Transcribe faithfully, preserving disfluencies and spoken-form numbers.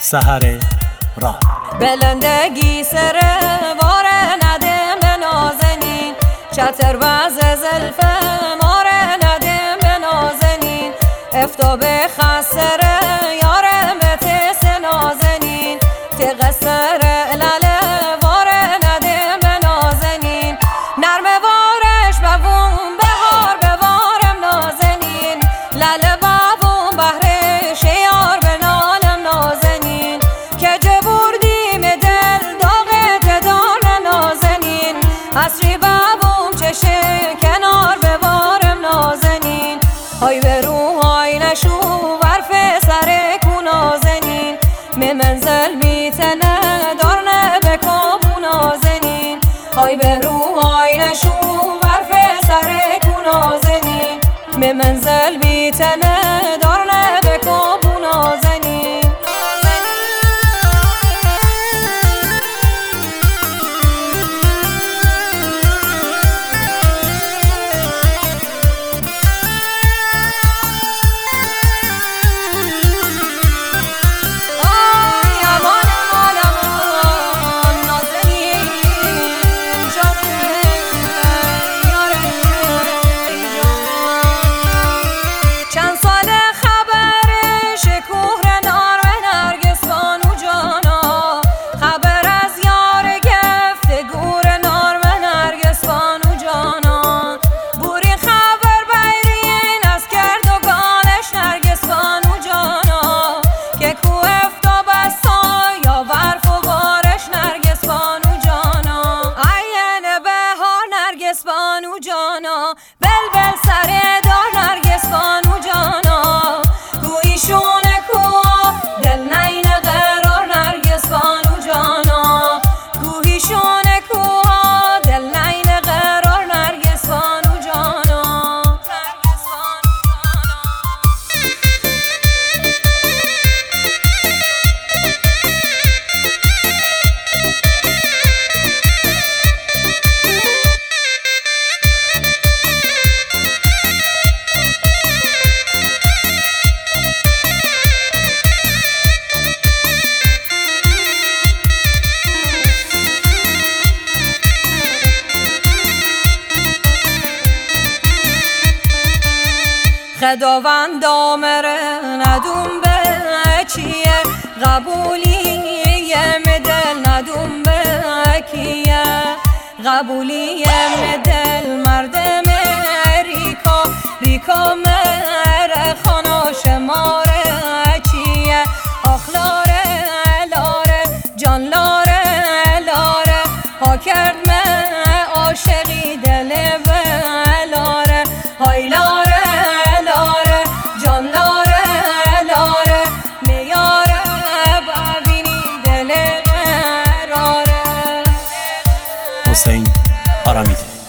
سحر راه بلندگی سر واره ندیم به نازنین، چتر باز زلفه ماره ندیم به نازنین، افتاب خسر یارم به تس نازنین، تقصر لاله واره ندیم به نازنین، نرم وارش بوون بهار بوارم نازنین، لاله بوون بهرش یار به نالم نازنین، که جبردیم دل داغت دار نازنین، عصری بوون چشه کنار بوارم نازنین، های برو های نشو ورف سر کو نازنین، می منزل میتنه دارنه بکابو نازنین، های برو های نشو ورف سر کو نازنین، می منزل میتنه دارنه بکابو نازنین. بانو جانا بلبل سر دار نرگس بانو جانا، کویشونه کوا دل نین قرار نرگس بانو جانا، کویشونه کوا دل نین قرار نرگس بانو جانا، نرگس بانو خداوند آمره ندوم به چیه، قبولی مدل ندوم به کیه، قبولی مدل مردم ریکا ریکا مره خانا شماره چیه، آخلاره لاره جان لاره لاره ها کرد من عاشقی دل لاره های لاره جان لاره لاره میاره ببینی دل قراره. حسین آرامیدی.